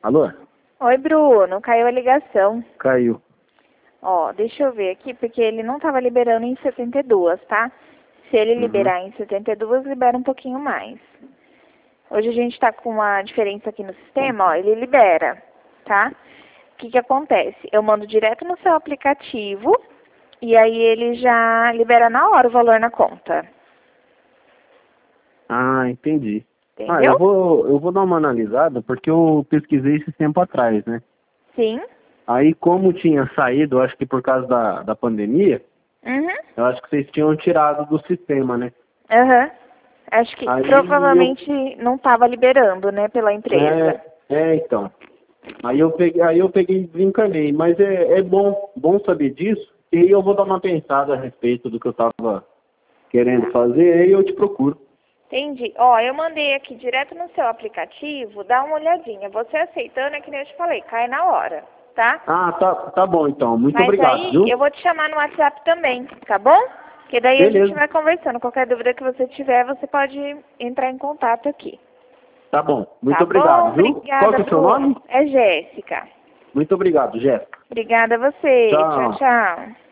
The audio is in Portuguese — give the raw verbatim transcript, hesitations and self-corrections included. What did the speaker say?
Alô? Oi, Bruno. Caiu a ligação. Caiu. Ó, deixa eu ver aqui, porque ele não estava liberando em setenta e dois, tá? Se ele Uhum. liberar em setenta e dois, libera um pouquinho mais. Hoje a gente está com uma diferença aqui no sistema, ó, ele libera, tá? O que que acontece? Eu mando direto no seu aplicativo e aí ele já libera na hora o valor na conta. Ah, entendi. Ah, Entendeu? eu vou, eu vou dar uma analisada, porque eu pesquisei esse tempo atrás, né? Sim. Aí, como tinha saído, eu acho que por causa da, da pandemia, Uhum. eu acho que vocês tinham tirado do sistema, né? Aham. Acho que Aí provavelmente não estava liberando, né, pela eu... empresa. É, é, então. Aí eu peguei, aí eu peguei e desencanei. Mas é, é bom, bom saber disso, e aí eu vou dar uma pensada a respeito do que eu tava querendo fazer, aí eu te procuro. Entendi. Ó, eu mandei aqui direto no seu aplicativo, dá uma olhadinha. Você aceitando é que nem eu te falei, cai na hora, tá? Ah, tá, tá bom então. Muito Mas obrigado, aí viu? eu vou te chamar no WhatsApp também, tá bom? Que daí a gente Beleza. vai conversando. Qualquer dúvida que você tiver, você pode entrar em contato aqui. Tá bom. Muito Tá bom? obrigado, viu? Qual Obrigada, que é o seu Bruno. nome? É Jéssica. Muito obrigado, Jéssica. Obrigada a você. Tchau, Tchau. tchau.